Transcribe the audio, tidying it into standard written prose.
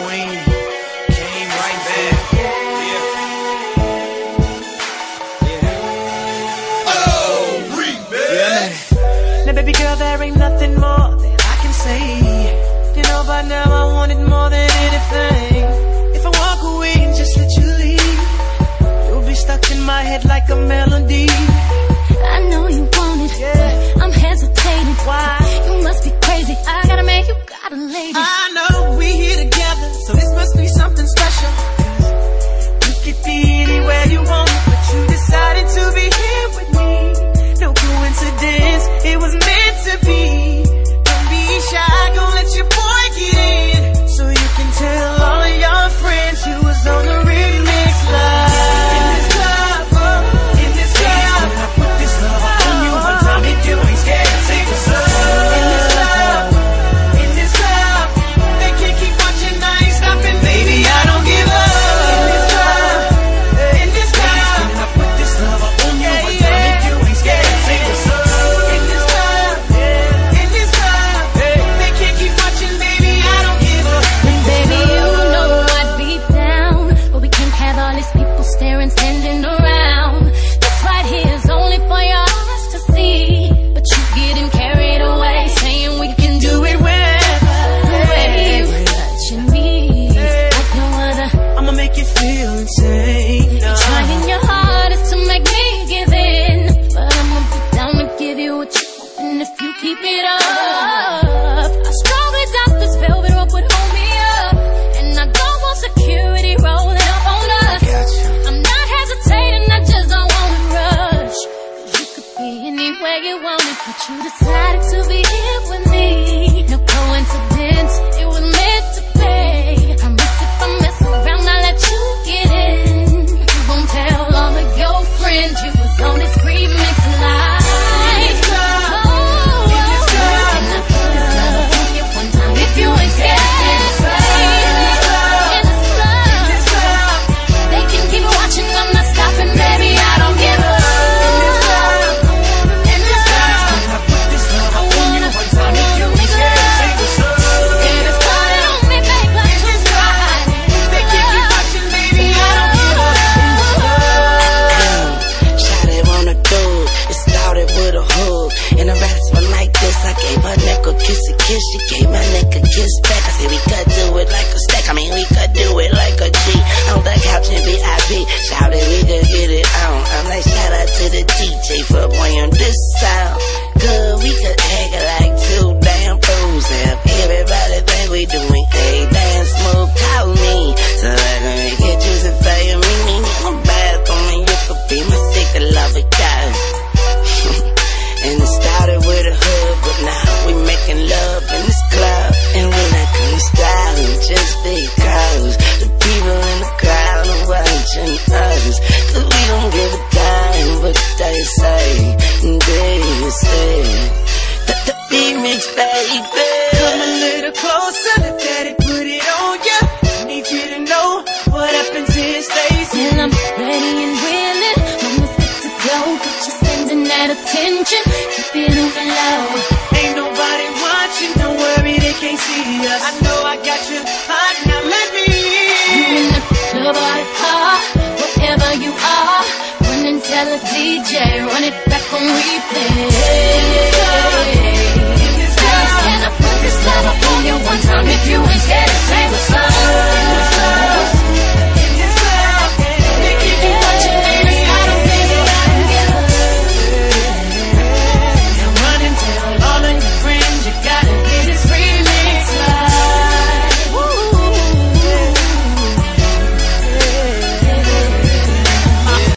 queen came right back. Now baby girl, there ain't nothing more that I can say. You know by now I want it more than anything. If I walk away and just let you leave, you'll be stuck in my head like a melody. I know you want it, but I'm hesitating. Why? You must be crazy. I got a man, you got a lady. I know we here together, so this must be something special. You could be anywhere you want, but you decided to be here with me. No coincidence, it was meant to be. Don't be shy, gon' let your boy get in, so you can tell all of your friends you was on the remix live. In this club, in this club, I put this love on you one time if you ain't scared to take a slow. In this club, in this club, they can't keep watching, I ain't stopping, baby, I don't give up. In this club, in this club, I put this love on you one time if you ain't scared to take a slow. In this club, in this club, they can't keep watching, baby, I don't give up. And baby, you know I'd be down, but we can't have all these people staring, standing around. This right here is only for your eyes to see, but you getting carried away, saying we can do it wherever. The way you touching me like no other. I'ma make you feel insane. You're trying your hardest to make me give in, but I'ma be down to give you what you want, and if you keep it up, I strongly doubt this velvet rope would hold me up, and I don't want security rolling up on us. I'm not hesitating, I just don't wanna rush, 'cause you could be anywhere you wanted, but you decided to be here with me. No coincidence, it was meant to be. I promise if I mess around, I'll let you get in. You gon' tell all of your friends you was on this remix live. And I put this love on you one time if you ain't scared. In this club, they can keep watching, I'm not stopping, baby, I don't give up. In this club, I put this love I on you wanna one time if you ain't scared to take a slow. if it's falling on me, babe, I'm too tired. They can't keep watching, baby, I don't give up. Shawty wanna do it started with a hug. In a restaurant like this, I gave her neck a kiss. She gave my neck a kiss back. I said we could do it like a stack. I mean we could do it like a G. On the couch in VIP, shouted we could get it on. I'm like shout out to the DJ for playing this sound. Good, we could act like two damn fools. And everybody think we doing everything smooth. Call me, so I can make it juicy for you. I'm bad for me, you could be my secret lover, guy. And it started with a hug, but now we making love in this club. And we're not gonna stop just because the people in the crowd are watching us. 'Cause we don't give a damn what they say. They say that the remix, baby. Come a little closer, let that it